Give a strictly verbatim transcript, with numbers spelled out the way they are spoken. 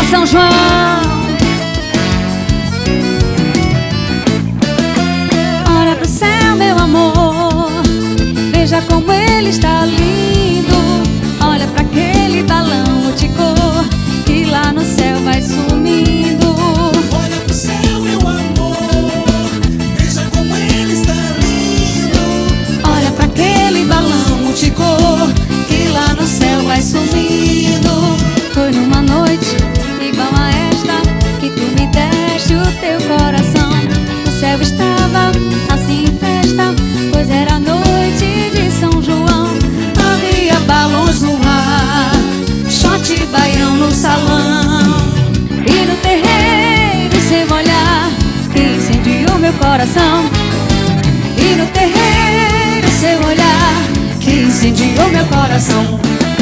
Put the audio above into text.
São João. Olha pro céu, meu amor, veja como ele está lindo. Olha pra aquele balão multicor que lá no céu vai sumindo. Olha pro céu, meu amor, veja como ele está lindo. Olha pra aquele balão multicor que lá no céu vai sumindo. Foi numa noite igual a esta que tu me deste o teu coração. O céu estava assim em festa, pois era noite de São João. Havia balões no ar, shot baião no salão. E no terreiro seu olhar que incendiou meu coração. E no terreiro seu olhar que incendiou meu coração.